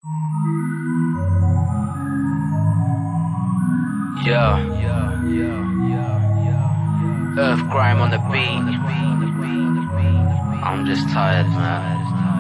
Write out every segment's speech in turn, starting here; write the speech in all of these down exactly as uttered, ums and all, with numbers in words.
Yeah, Earth grime on the beat. I'm just tired, man.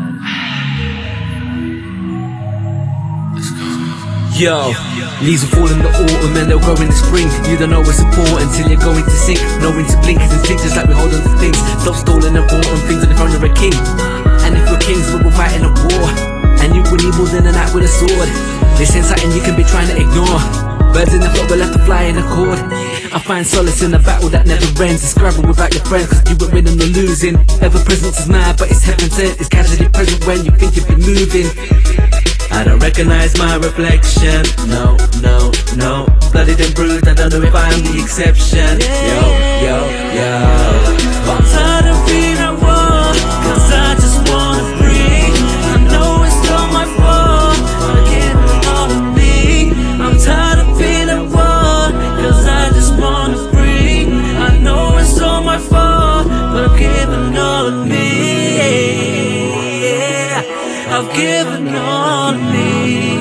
Yo, leaves will fall in the autumn and they'll grow in the spring. You don't know what's important till you're going to sink. Knowing to blink is instinct, just like we hold on to things. Stop stalling and vaunting things on the throne of a king. And if we're kings, we will fight in a war. And you will need more than a knight with a sword. This ain't something you can be trying to ignore. Birds in the flock will have to fly in accord. I find solace in a battle that never ends. It's scrabble without your friends, cause you were winning or losing. Ever presence is mad, but it's heaven sent. It's casually present when you think you've been moving. I don't recognize my reflection. No, no, no. Bloodied and bruised, I don't know if I'm the exception. Yo, yo, yo. I'm tired of being at war, cause I just wanna breathe. I know it's not my fault, but I'm giving all of me. I'm tired of being at war, cause I just wanna breathe. I know it's all my fault, but I'm giving all of me. I've given all of me.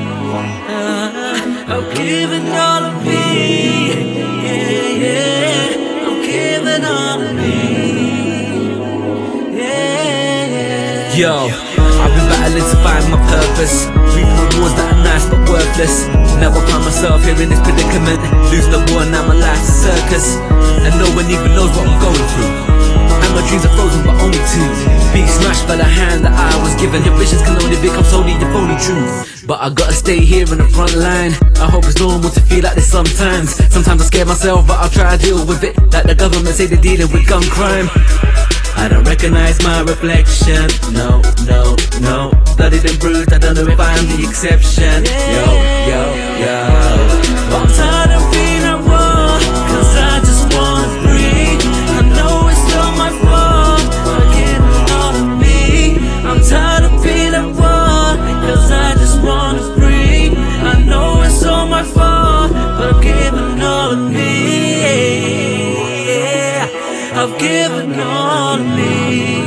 uh, I've given all of me. Yeah, yeah. I'm giving all of me. Yeah, yeah. Yo, I've been battling to find my purpose, reaping rewards that are nice but worthless. Now I find myself here in this predicament, losing the war, now my life's a circus. And no one even knows what I'm going through. And my dreams are frozen but only two. Being smashed by the hand that I was given. Your visions can only become solely your phony truth. But I gotta stay here in the front line. I hope it's normal to feel like this sometimes. Sometimes I scare myself but I'll try to deal with it. Like the government say they're dealing with gun crime. I don't recognize my reflection. No, no, no. Bloodied and bruised, I don't know if I'm the exception. Yo, yo, yo. I'm tired of being at war, cause I just wanna breathe. I know it's not my fault, but I'm giving all of me. I'm tired of being at war, cause I just wanna breathe. I know it's all my fault, but I'm giving all of me. I've given all of me.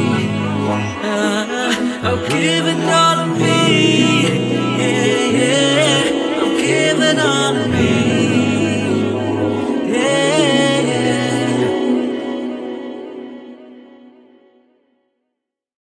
uh, I've given all of me. Yeah, yeah. I'm giving all of me.